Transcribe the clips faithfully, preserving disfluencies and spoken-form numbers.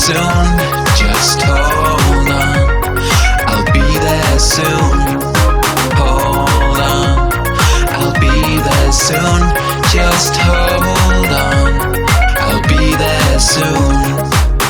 soon. Just hold on, I'll be there soon. Hold on, I'll be there soon. Just hold on, I'll be there soon.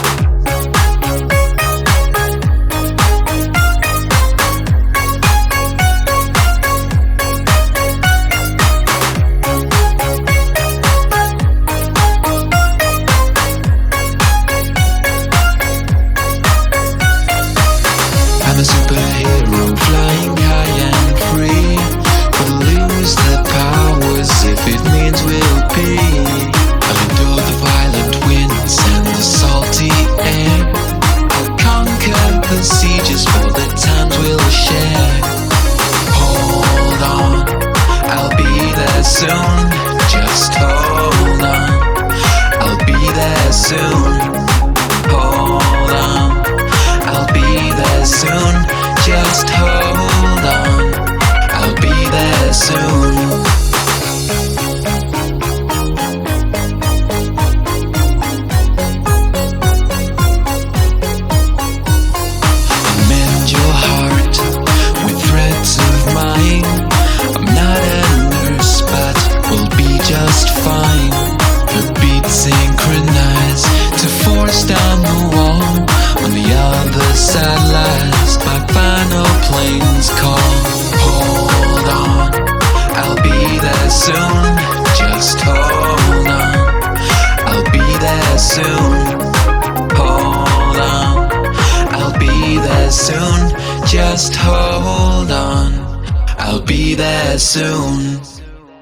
I'm a superhero flying high and free. We'll lose the powers if it means we'll be. I'll endure the violent winds and the salty air. I'll conquer the sieges for the times we'll share. Hold on, I'll be there soon. Just hold on, I'll be there soon. Hold on, I'll be there soon. Just hold on, I'll be there soon. I'll mend your heart with threads of mine. I'm not a nurse, but we'll be just fine. The beats synchronize to force down the wall. On the other side lies my final plane's call. Hold on, I'll be there soon. Just hold on, I'll be there soon. Hold on, I'll be there soon. Just hold on, I'll be there soon.